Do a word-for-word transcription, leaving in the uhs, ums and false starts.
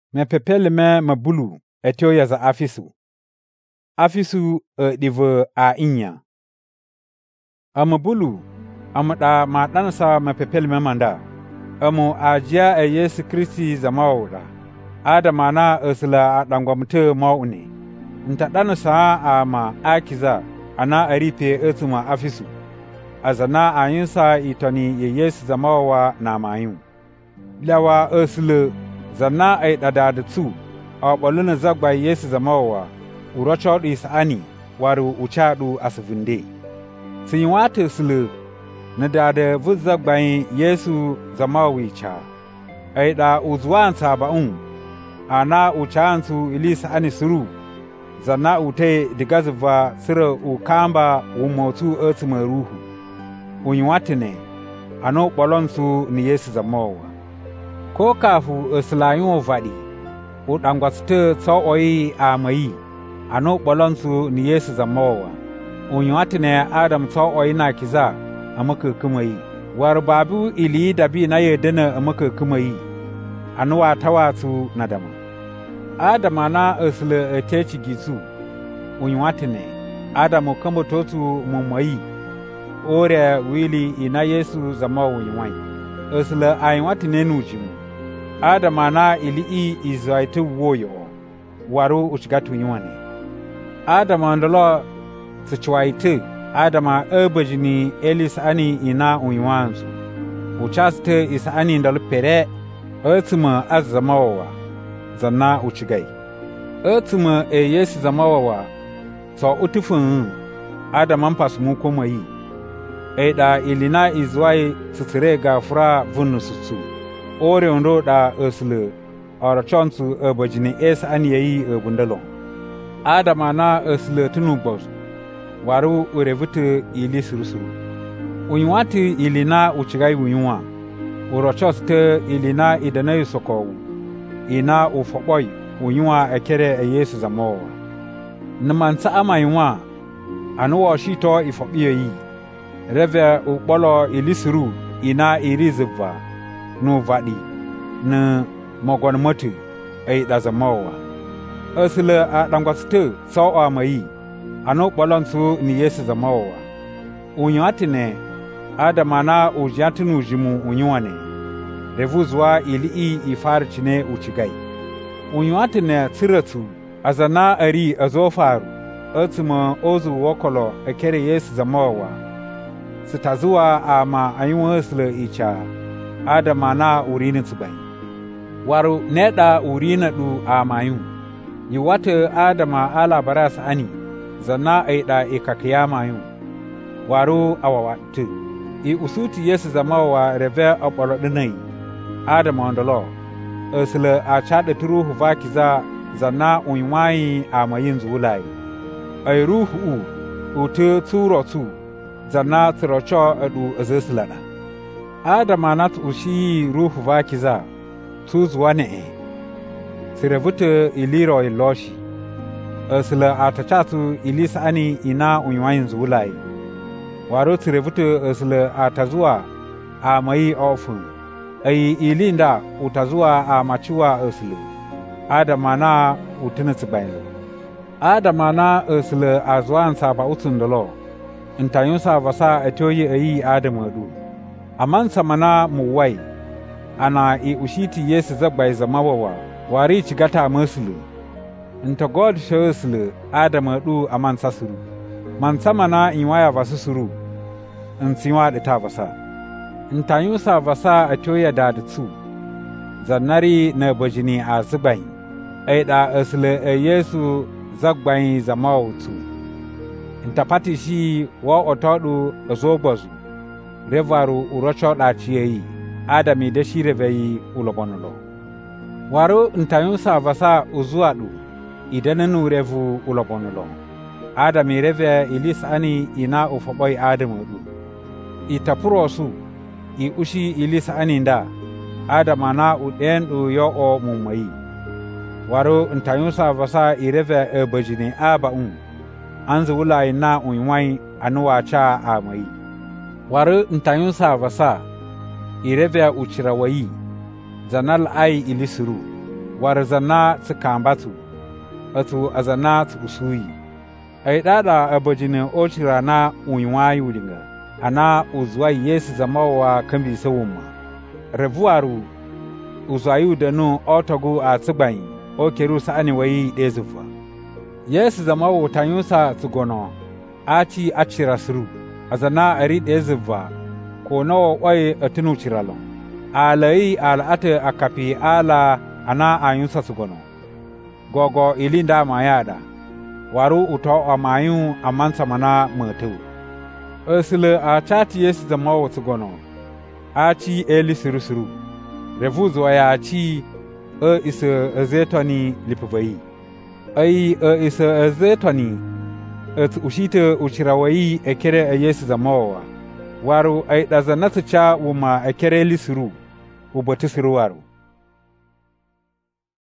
me pepele me mabulu etio ya za afisu. Afisu e dive a inya. A mabulu amada ma dansa me pepele me manda. Amu ajia e Yesu Kristi zamawda. Adama na esla dangwamte maune. Nta dansa ama akiza ana aripe etuma afisu. Azana ayinsa itoni ye Yesu zamawa na mayun. Lawa esle zanna ay dadada tsu a boluna zagba Yesu zamawa urocho isani waru uchadu asvinde. Sinwate sle na dada vuzagba Yesu zamawi cha. Ay da uzwan sabaun ana uchansu ilisa ani suru. Zanna ute digazva sira ukamba umotu etuma ruhu. Unywatene ano bolonsu ni Yesu zamawa. Ko kafu eslayon vadi udangwaste tso oyi amayi ano bolonsu ni Yesu zamawa. Unywatene Adam tso oyi na kiza amaka kumayi. War babu ili dabi na yedena amaka kumayi. Ano watawatu nadama. Adama na esle etechi gizu. Unywatene Adamu kambo totu mumayi. Ore wili ina Yesu zamawa unywai. Esle ainwatene nujimu. Adama na ili izaitu woyo. Waru uchigatu unywani. Adama ndolo sichwaitu. Adama ebajini elis ani ina unywansu. Uchaste isa ani ndolo pere. Etuma az zamawa. Zanna uchigai. Etuma e Yesu zamawa. So utufun Adama mpas mukomayi. Eda ilina izwai tsitsire gafura vunu sutsu. Ore ondo da esle ora chonsu ebojini es aniyi ebundalo. Adama na esle tunubos. Waru urevute ili surusuru. Unywati ilina uchigai unywa. Urochoste ilina idanayu sokowu. Ina ufoboy unywa ekere e Yesu zamawa. Namansa ama yunwa. Anuwa shito ifobiyo yi. Reve ukbolo ilisuru ina irizva. No vadi na mogon motu ay da zamawa. Esle a dangwaste so amayi. Ano bolonsu ni Yesu zamawa. Unywatine Adama na ujatinu jimu unywane. Revuzwa ili ifarchine uchigai. Unywatine tiratu azana ari azofaru. Etuma ozu wokolo ekere Yesu zamawa. Sitazuwa ama ayun esle icha. Adama na urina tsubai. Waru neda urina du amayun. Yiwata Adama ala baras ani. Zanna aida ikakiyama yun. Waru awawatu. I usuti Yesu zamawa reve apolo dinai. Adama ondolo. Esle achade turuhu vakiza zanna unywai amayin zulai. Ay ruhu u utu turo tu. Zanna tirocho adu azeslana. Adama nat ushi ruhu vakiza tuzwane e. Sirevute iliro iloshi. Esle atachatu ilisa ani ina unywayin zulai. Waro sirevute esle atazua amayi ofun. Ayi ilinda utazua amachiwa esle. Adama na utinitibayin. Adama na esle azwan saba utundolo. Intayun saba sa etoyi ayi Adama du. Aman samana muwai. Ana i ushiti Yesu zagbai zamawawa. Wari chigata meslu. Nta God shawesle Adama du aman sasuru. Man samana inwaya vasusuru. Nsiwa dita vasa. Ntayusa vasa atoya daditsu. Zanari na bajini a zubai. Aida esle e Yesu zagbai zamawutu. Ntapati shi wa otodu azobazu. Revaru urocho da chiyeyi. Adami da shi reveyi ulobonulo. Waru ntayusa vasa uzuadu. Idananu revu ulobonulo. Adami reve ilis ani ina ufoboy Adamu du. Itapurosu. I ushi ilis ani nda. Adama na udendu yo o mumayi. Waru ntayusa vasa ireve ebajini aba un. Anzu ula ina unywai anuwa cha amayi. Waru ntayusa vasa ireve uchirawayi. Zanal ai ilisuru. war zanna su kambatu atu azana su usuyi ai dada abajine ochira na unwa yudinga ana uzwa Yesu zamawa kambi sawuma revuaru uzwayu danu otogu a tsigban o keru sa'ani wayi dezufa Yesu zamawa tanyusa tsugono aci acira suru azana ari dezuva ko nawo oy atunu ciralo alai al'ata akapi ala ana ayunsa tsugono gogo ilinda mayada waru uto amayu amansa mana mutu asile a chati Yesu zamawa tsugono aci eli suru suru revuzo ya ci e isa azetoni lipuvai ai e isa azetoni et ushite uchirawai ekere a Yesu zamawa waru ai dazanatu cha wuma ekere lisuru ubatu suru waru